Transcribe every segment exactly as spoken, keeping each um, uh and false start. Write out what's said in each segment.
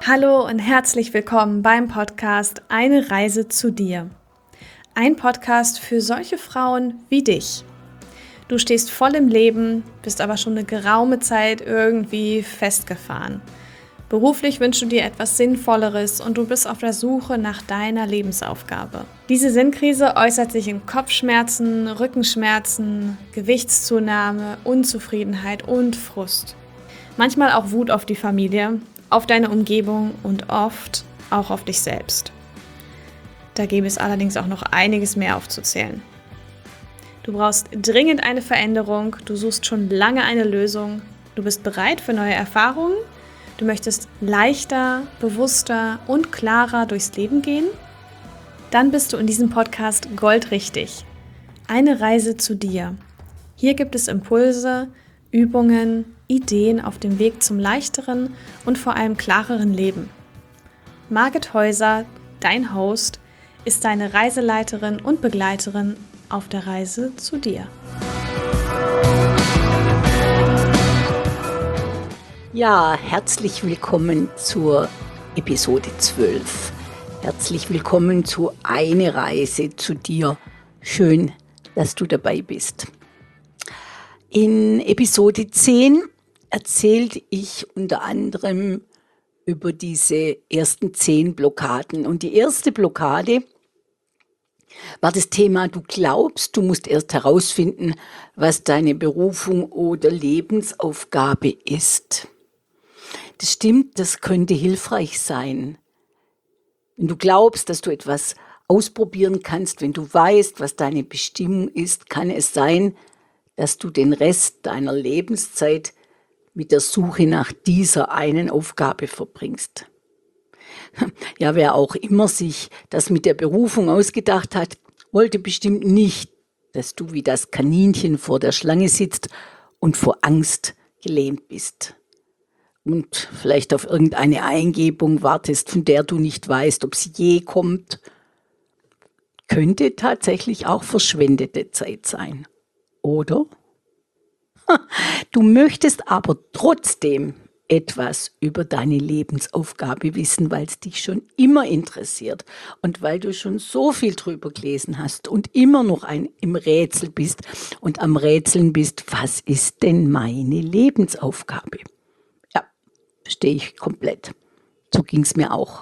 Hallo und herzlich willkommen beim Podcast Eine Reise zu dir. Ein Podcast für solche Frauen wie dich. Du stehst voll im Leben, bist aber schon eine geraume Zeit irgendwie festgefahren. Beruflich wünschst du dir etwas Sinnvolleres und du bist auf der Suche nach deiner Lebensaufgabe. Diese Sinnkrise äußert sich in Kopfschmerzen, Rückenschmerzen, Gewichtszunahme, Unzufriedenheit und Frust. Manchmal auch Wut auf die Familie, auf deine Umgebung und oft auch auf dich selbst. Da gäbe es allerdings auch noch einiges mehr aufzuzählen. Du brauchst dringend eine Veränderung, du suchst schon lange eine Lösung, du bist bereit für neue Erfahrungen, du möchtest leichter, bewusster und klarer durchs Leben gehen? Dann bist du in diesem Podcast goldrichtig. Eine Reise zu dir. Hier gibt es Impulse, Übungen, Ideen auf dem Weg zum leichteren und vor allem klareren Leben. Margit Häuser, dein Host, ist deine Reiseleiterin und Begleiterin auf der Reise zu dir. Ja, herzlich willkommen zur Episode zwölf. Herzlich willkommen zu Eine Reise zu dir. Schön, dass du dabei bist. In Episode zehn erzählte ich unter anderem über diese ersten zehn Blockaden. Und die erste Blockade war das Thema, du glaubst, du musst erst herausfinden, was deine Berufung oder Lebensaufgabe ist. Das stimmt, das könnte hilfreich sein. Wenn du glaubst, dass du etwas ausprobieren kannst, wenn du weißt, was deine Bestimmung ist, kann es sein, dass du den Rest deiner Lebenszeit mit der Suche nach dieser einen Aufgabe verbringst. Ja, wer auch immer sich das mit der Berufung ausgedacht hat, wollte bestimmt nicht, dass du wie das Kaninchen vor der Schlange sitzt und vor Angst gelähmt bist. Und vielleicht auf irgendeine Eingebung wartest, von der du nicht weißt, ob sie je kommt. Könnte tatsächlich auch verschwendete Zeit sein. Oder? Du möchtest aber trotzdem etwas über deine Lebensaufgabe wissen, weil es dich schon immer interessiert und weil du schon so viel drüber gelesen hast und immer noch ein, im Rätsel bist und am Rätseln bist, was ist denn meine Lebensaufgabe? Ja, verstehe ich komplett. So ging es mir auch.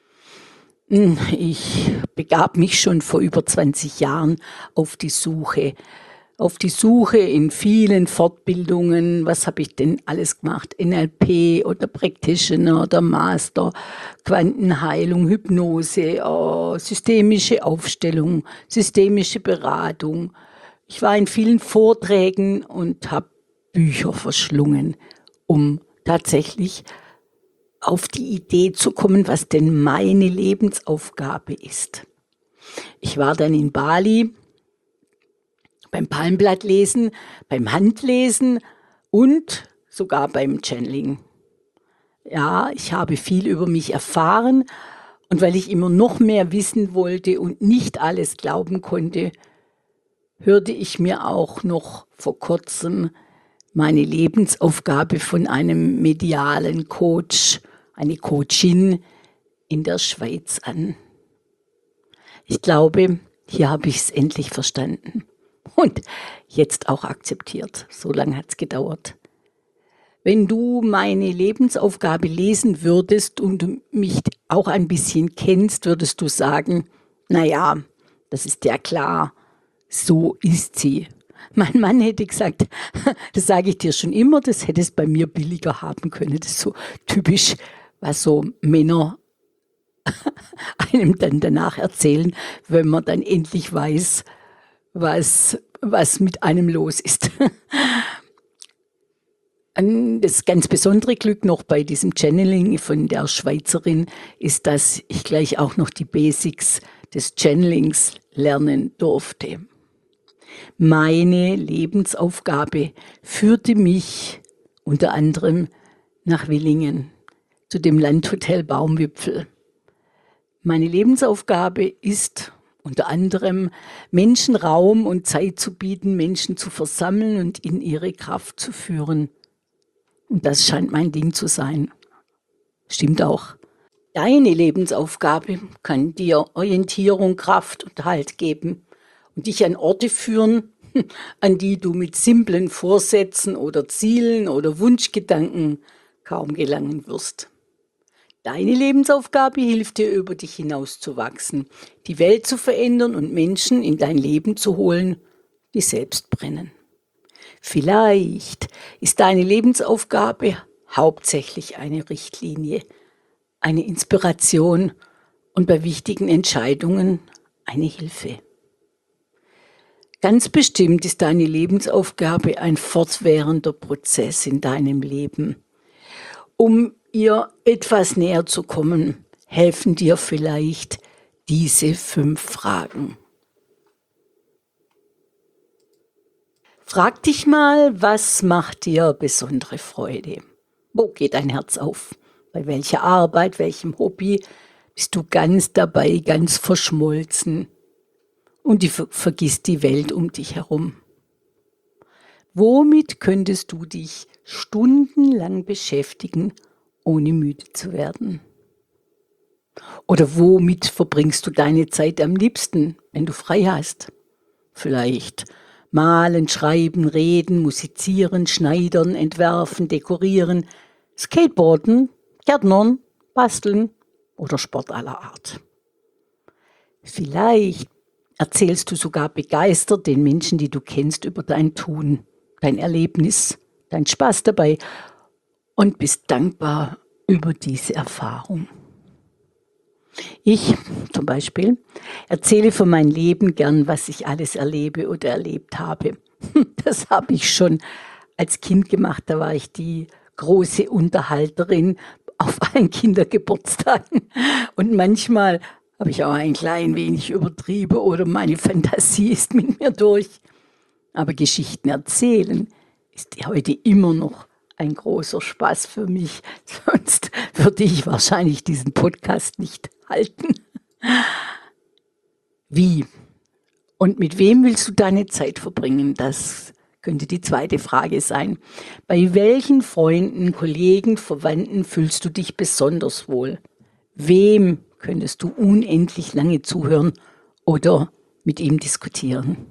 Ich begab mich schon vor über zwanzig Jahren auf die Suche Auf die Suche in vielen Fortbildungen, was habe ich denn alles gemacht? N L P oder Practitioner oder Master, Quantenheilung, Hypnose, oh, systemische Aufstellung, systemische Beratung. Ich war in vielen Vorträgen und habe Bücher verschlungen, um tatsächlich auf die Idee zu kommen, was denn meine Lebensaufgabe ist. Ich war dann in Bali, beim Palmblattlesen, beim Handlesen und sogar beim Channeling. Ja, ich habe viel über mich erfahren und weil ich immer noch mehr wissen wollte und nicht alles glauben konnte, hörte ich mir auch noch vor kurzem meine Lebensaufgabe von einem medialen Coach, eine Coachin in der Schweiz an. Ich glaube, hier habe ich es endlich verstanden. Und jetzt auch akzeptiert. So lange hat es gedauert. Wenn du meine Lebensaufgabe lesen würdest und mich auch ein bisschen kennst, würdest du sagen, naja, das ist ja klar, so ist sie. Mein Mann hätte gesagt, das sage ich dir schon immer, das hätte es bei mir billiger haben können. Das ist so typisch, was so Männer einem dann danach erzählen, wenn man dann endlich weiß, was, was mit einem los ist. Das ganz besondere Glück noch bei diesem Channeling von der Schweizerin ist, dass ich gleich auch noch die Basics des Channelings lernen durfte. Meine Lebensaufgabe führte mich unter anderem nach Willingen, zu dem Landhotel Baumwipfel. Meine Lebensaufgabe ist unter anderem Menschen Raum und Zeit zu bieten, Menschen zu versammeln und in ihre Kraft zu führen. Und das scheint mein Ding zu sein. Stimmt auch. Deine Lebensaufgabe kann dir Orientierung, Kraft und Halt geben und dich an Orte führen, an die du mit simplen Vorsätzen oder Zielen oder Wunschgedanken kaum gelangen wirst. Deine Lebensaufgabe hilft dir, über dich hinaus zu wachsen, die Welt zu verändern und Menschen in dein Leben zu holen, die selbst brennen. Vielleicht ist deine Lebensaufgabe hauptsächlich eine Richtlinie, eine Inspiration und bei wichtigen Entscheidungen eine Hilfe. Ganz bestimmt ist deine Lebensaufgabe ein fortwährender Prozess in deinem Leben. Um ihr etwas näher zu kommen, helfen dir vielleicht diese fünf Fragen. Frag dich mal, was macht dir besondere Freude? Wo geht dein Herz auf? Bei welcher Arbeit, welchem Hobby bist du ganz dabei, ganz verschmolzen und die ver- vergisst die Welt um dich herum? Womit könntest du dich stundenlang beschäftigen, ohne müde zu werden? Oder womit verbringst du deine Zeit am liebsten, wenn du frei hast? Vielleicht malen, schreiben, reden, musizieren, schneidern, entwerfen, dekorieren, Skateboarden, Gärtnern, basteln oder Sport aller Art. Vielleicht erzählst du sogar begeistert den Menschen, die du kennst, über dein Tun, dein Erlebnis, dein Spaß dabei und bist dankbar über diese Erfahrung. Ich zum Beispiel erzähle von meinem Leben gern, was ich alles erlebe oder erlebt habe. Das habe ich schon als Kind gemacht, da war ich die große Unterhalterin auf allen Kindergeburtstagen. Und manchmal habe ich auch ein klein wenig übertrieben oder meine Fantasie ist mit mir durch. Aber Geschichten erzählen ist heute immer noch ein großer Spaß für mich. Sonst würde ich wahrscheinlich diesen Podcast nicht halten. Wie und mit wem willst du deine Zeit verbringen? Das könnte die zweite Frage sein. Bei welchen Freunden, Kollegen, Verwandten fühlst du dich besonders wohl? Wem könntest du unendlich lange zuhören oder mit ihm diskutieren?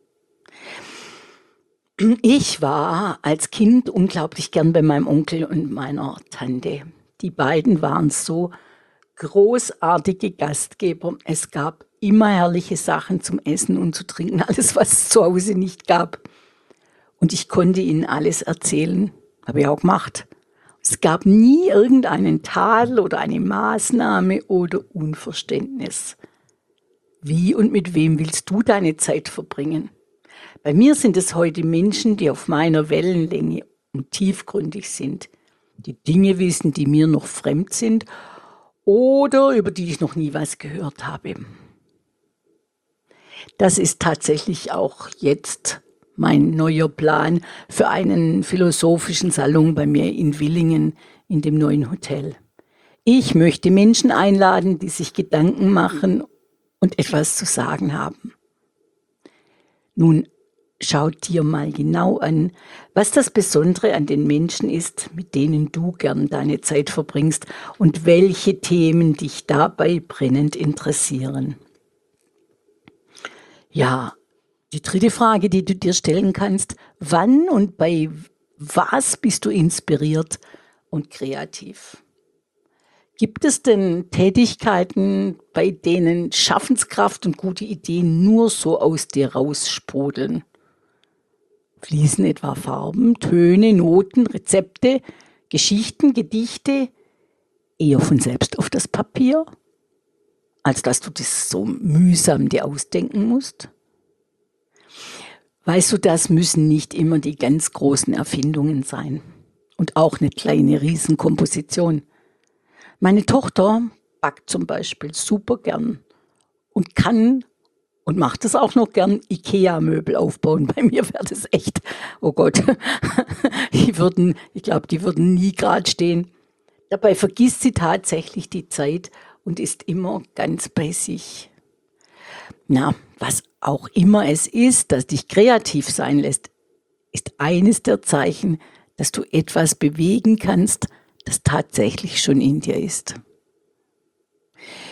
Ich war als Kind unglaublich gern bei meinem Onkel und meiner Tante. Die beiden waren so großartige Gastgeber. Es gab immer herrliche Sachen zum Essen und zu trinken, alles, was es zu Hause nicht gab. Und ich konnte ihnen alles erzählen, habe ich auch gemacht. Es gab nie irgendeinen Tadel oder eine Maßnahme oder Unverständnis. Wie und mit wem willst du deine Zeit verbringen? Bei mir sind es heute Menschen, die auf meiner Wellenlänge und tiefgründig sind, die Dinge wissen, die mir noch fremd sind oder über die ich noch nie was gehört habe. Das ist tatsächlich auch jetzt mein neuer Plan für einen philosophischen Salon bei mir in Willingen in dem neuen Hotel. Ich möchte Menschen einladen, die sich Gedanken machen und etwas zu sagen haben. Nun, schau dir mal genau an, was das Besondere an den Menschen ist, mit denen du gern deine Zeit verbringst und welche Themen dich dabei brennend interessieren. Ja, die dritte Frage, die du dir stellen kannst: Wann und bei was bist du inspiriert und kreativ? Gibt es denn Tätigkeiten, bei denen Schaffenskraft und gute Ideen nur so aus dir raussprudeln? Fließen etwa Farben, Töne, Noten, Rezepte, Geschichten, Gedichte eher von selbst auf das Papier, als dass du das so mühsam dir ausdenken musst? Weißt du, das müssen nicht immer die ganz großen Erfindungen sein und auch eine kleine Riesenkomposition. Meine Tochter backt zum Beispiel super gern und kann und macht es auch noch gern Ikea-Möbel aufbauen. Bei mir wäre das echt, oh Gott, die würden, ich glaube, die würden nie gerade stehen. Dabei vergisst sie tatsächlich die Zeit und ist immer ganz bei sich. Na, was auch immer es ist, das dich kreativ sein lässt, ist eines der Zeichen, dass du etwas bewegen kannst, das tatsächlich schon in dir ist.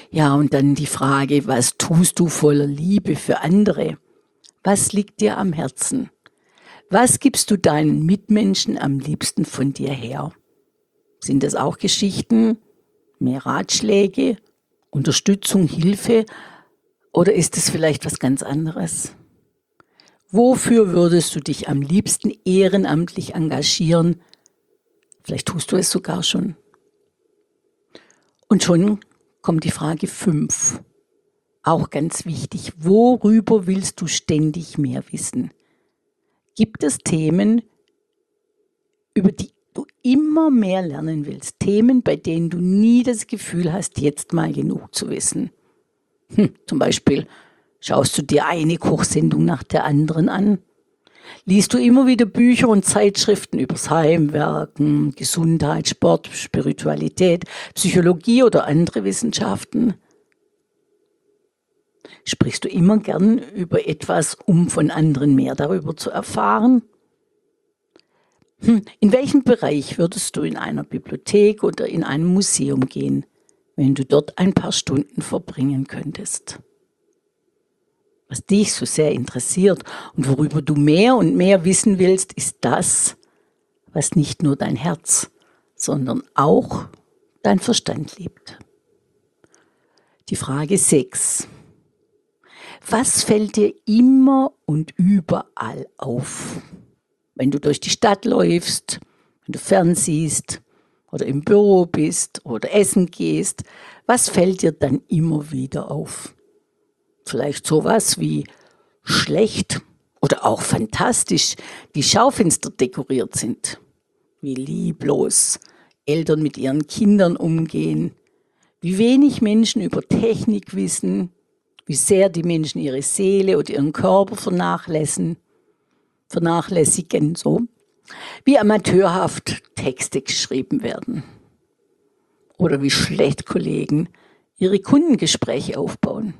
Ja, und dann die Frage, was tust du voller Liebe für andere? Was liegt dir am Herzen? Was gibst du deinen Mitmenschen am liebsten von dir her? Sind das auch Geschichten, mehr Ratschläge, Unterstützung, Hilfe oder ist es vielleicht was ganz anderes? Wofür würdest du dich am liebsten ehrenamtlich engagieren? Vielleicht tust du es sogar schon. Und schon kommt die Frage fünf. Auch ganz wichtig. Worüber willst du ständig mehr wissen? Gibt es Themen, über die du immer mehr lernen willst? Themen, bei denen du nie das Gefühl hast, jetzt mal genug zu wissen? Hm, zum Beispiel, schaust du dir eine Kochsendung nach der anderen an? Liest du immer wieder Bücher und Zeitschriften übers Heimwerken, Gesundheit, Sport, Spiritualität, Psychologie oder andere Wissenschaften? Sprichst du immer gern über etwas, um von anderen mehr darüber zu erfahren? Hm, in welchem Bereich würdest du in einer Bibliothek oder in einem Museum gehen, wenn du dort ein paar Stunden verbringen könntest? Was dich so sehr interessiert und worüber du mehr und mehr wissen willst, ist das, was nicht nur dein Herz, sondern auch dein Verstand liebt. Die Frage sechs. Was fällt dir immer und überall auf? Wenn du durch die Stadt läufst, wenn du fernsiehst oder im Büro bist oder essen gehst, was fällt dir dann immer wieder auf? Vielleicht sowas wie schlecht oder auch fantastisch die Schaufenster dekoriert sind, wie lieblos Eltern mit ihren Kindern umgehen, wie wenig Menschen über Technik wissen, wie sehr die Menschen ihre Seele oder ihren Körper vernachlässigen, vernachlässigen so, wie amateurhaft Texte geschrieben werden oder wie schlecht Kollegen ihre Kundengespräche aufbauen.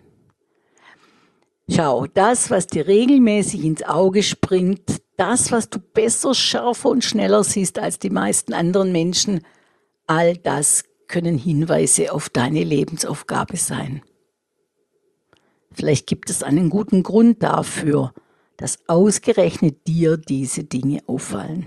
Schau, das, was dir regelmäßig ins Auge springt, das, was du besser, schärfer und schneller siehst als die meisten anderen Menschen, all das können Hinweise auf deine Lebensaufgabe sein. Vielleicht gibt es einen guten Grund dafür, dass ausgerechnet dir diese Dinge auffallen.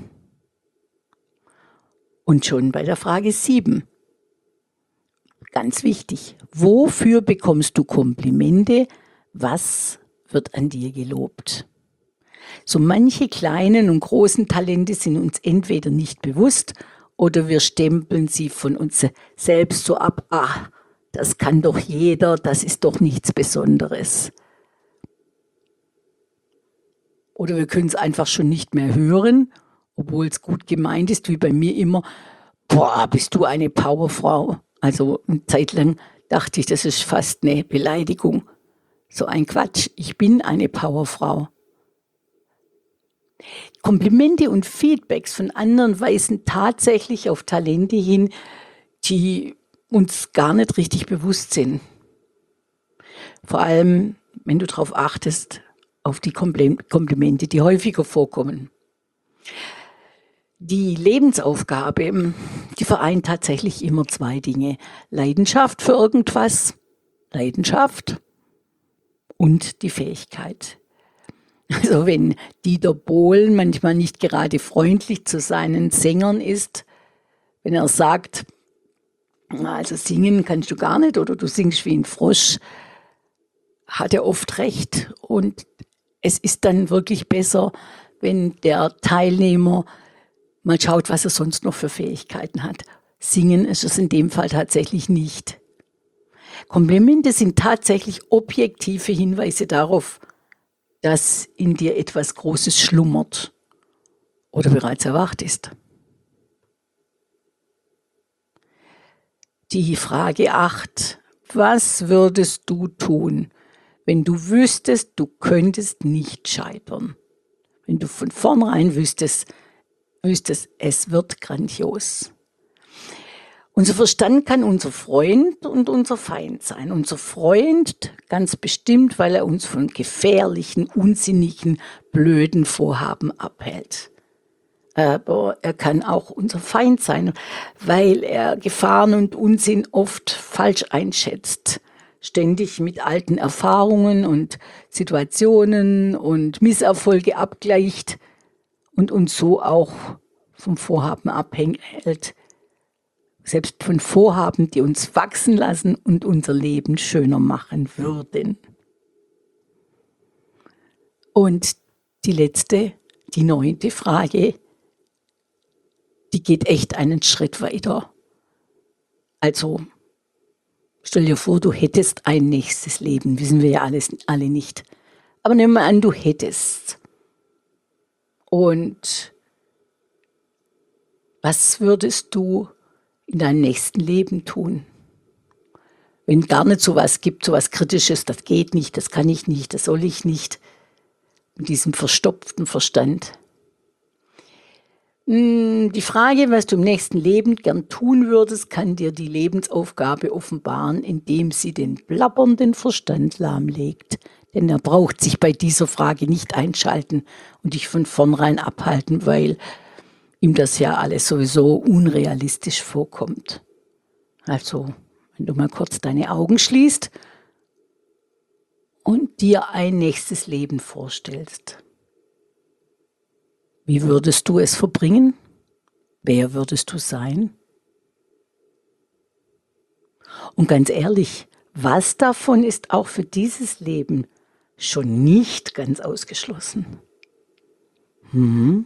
Und schon bei der Frage sieben. Ganz wichtig, wofür bekommst du Komplimente? Was wird an dir gelobt? So manche kleinen und großen Talente sind uns entweder nicht bewusst oder wir stempeln sie von uns selbst so ab. Ah, das kann doch jeder, das ist doch nichts Besonderes. Oder wir können es einfach schon nicht mehr hören, obwohl es gut gemeint ist, wie bei mir immer. Boah, bist du eine Powerfrau? Also eine Zeit lang dachte ich, das ist fast eine Beleidigung. So ein Quatsch, ich bin eine Powerfrau. Komplimente und Feedbacks von anderen weisen tatsächlich auf Talente hin, die uns gar nicht richtig bewusst sind. Vor allem, wenn du darauf achtest, auf die Komplimente, die häufiger vorkommen. Die Lebensaufgabe, die vereint tatsächlich immer zwei Dinge. Leidenschaft für irgendwas, Leidenschaft und die Fähigkeit. Also wenn Dieter Bohlen manchmal nicht gerade freundlich zu seinen Sängern ist, wenn er sagt, also singen kannst du gar nicht oder du singst wie ein Frosch, hat er oft recht. Und es ist dann wirklich besser, wenn der Teilnehmer mal schaut, was er sonst noch für Fähigkeiten hat. Singen ist es in dem Fall tatsächlich nicht. Komplimente sind tatsächlich objektive Hinweise darauf, dass in dir etwas Großes schlummert oder bereits erwacht ist. Die Frage acht. Was würdest du tun, wenn du wüsstest, du könntest nicht scheitern? Wenn du von vornherein wüsstest, wüsstest, es wird grandios. Unser Verstand kann unser Freund und unser Feind sein. Unser Freund ganz bestimmt, weil er uns von gefährlichen, unsinnigen, blöden Vorhaben abhält. Aber er kann auch unser Feind sein, weil er Gefahren und Unsinn oft falsch einschätzt ständig mit alten Erfahrungen und Situationen und Misserfolge abgleicht und uns so auch vom Vorhaben abhält, selbst von Vorhaben, die uns wachsen lassen und unser Leben schöner machen würden. Und die letzte, die neunte Frage, die geht echt einen Schritt weiter. Also, stell dir vor, du hättest ein nächstes Leben, wissen wir ja alles, alle nicht. Aber nimm mal an, du hättest. Und was würdest du in deinem nächsten Leben tun? Wenn gar nicht so was gibt, so was Kritisches, das geht nicht, das kann ich nicht, das soll ich nicht, mit diesem verstopften Verstand. Die Frage, was du im nächsten Leben gern tun würdest, kann dir die Lebensaufgabe offenbaren, indem sie den plappernden Verstand lahmlegt. Denn er braucht sich bei dieser Frage nicht einschalten und dich von vornherein abhalten, weil ihm das ja alles sowieso unrealistisch vorkommt. Also, wenn du mal kurz deine Augen schließt und dir ein nächstes Leben vorstellst. Wie würdest du es verbringen? Wer würdest du sein? Und ganz ehrlich, was davon ist auch für dieses Leben schon nicht ganz ausgeschlossen? Hm?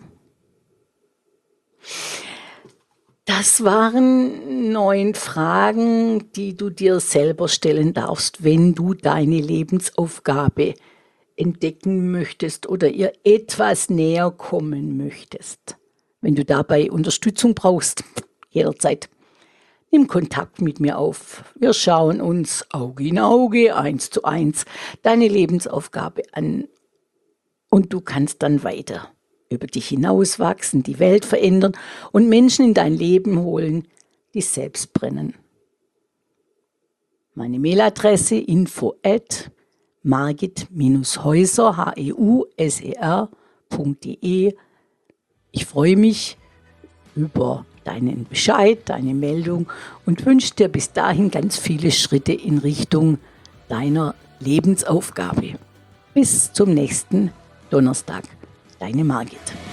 Das waren neun Fragen, die du dir selber stellen darfst, wenn du deine Lebensaufgabe entdecken möchtest oder ihr etwas näher kommen möchtest. Wenn du dabei Unterstützung brauchst, jederzeit, nimm Kontakt mit mir auf. Wir schauen uns Auge in Auge, eins zu eins, deine Lebensaufgabe an und du kannst dann weiter über dich hinauswachsen, die Welt verändern und Menschen in dein Leben holen, die selbst brennen. Meine Mailadresse info at margit-häuser, H E U S E R Punkt de. Ich freue mich über deinen Bescheid, deine Meldung und wünsche dir bis dahin ganz viele Schritte in Richtung deiner Lebensaufgabe. Bis zum nächsten Donnerstag. Deine Margit.